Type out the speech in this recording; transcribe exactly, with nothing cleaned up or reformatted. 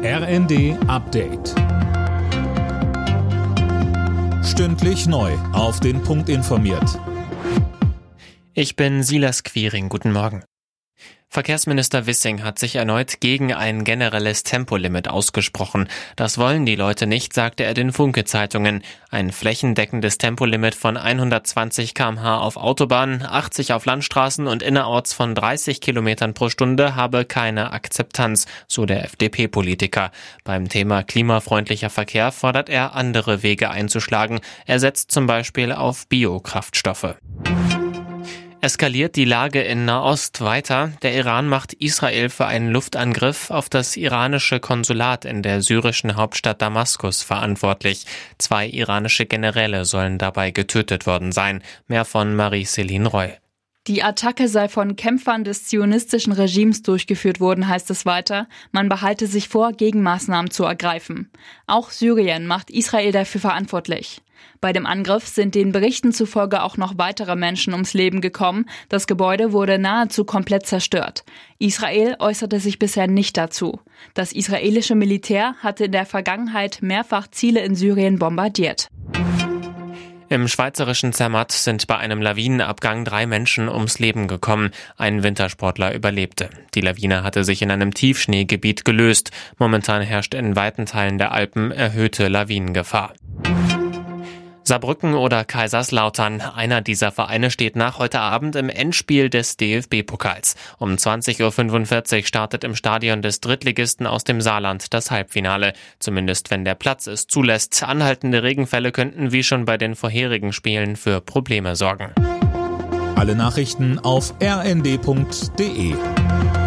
R N D Update. Stündlich neu auf den Punkt informiert. Ich bin Silas Quiring. Guten Morgen. Verkehrsminister Wissing hat sich erneut gegen ein generelles Tempolimit ausgesprochen. Das wollen die Leute nicht, sagte er den Funke-Zeitungen. Ein flächendeckendes Tempolimit von hundertzwanzig Kilometer pro Stunde auf Autobahnen, achtzig auf Landstraßen und innerorts von dreißig Kilometern pro Stunde habe keine Akzeptanz, so der F D P-Politiker. Beim Thema klimafreundlicher Verkehr fordert er, andere Wege einzuschlagen. Er setzt zum Beispiel auf Biokraftstoffe. Eskaliert die Lage in Nahost weiter. Der Iran macht Israel für einen Luftangriff auf das iranische Konsulat in der syrischen Hauptstadt Damaskus verantwortlich. Zwei iranische Generäle sollen dabei getötet worden sein. Mehr von Marie-Céline Roy. Die Attacke sei von Kämpfern des zionistischen Regimes durchgeführt worden, heißt es weiter. Man behalte sich vor, Gegenmaßnahmen zu ergreifen. Auch Syrien macht Israel dafür verantwortlich. Bei dem Angriff sind den Berichten zufolge auch noch weitere Menschen ums Leben gekommen. Das Gebäude wurde nahezu komplett zerstört. Israel äußerte sich bisher nicht dazu. Das israelische Militär hatte in der Vergangenheit mehrfach Ziele in Syrien bombardiert. Im schweizerischen Zermatt sind bei einem Lawinenabgang drei Menschen ums Leben gekommen. Ein Wintersportler überlebte. Die Lawine hatte sich in einem Tiefschneegebiet gelöst. Momentan herrscht in weiten Teilen der Alpen erhöhte Lawinengefahr. Saarbrücken oder Kaiserslautern. Einer dieser Vereine steht nach heute Abend im Endspiel des D F B-Pokals. Um zwanzig Uhr fünfundvierzig startet im Stadion des Drittligisten aus dem Saarland das Halbfinale. Zumindest wenn der Platz es zulässt. Anhaltende Regenfälle könnten wie schon bei den vorherigen Spielen für Probleme sorgen. Alle Nachrichten auf r n d punkt d e.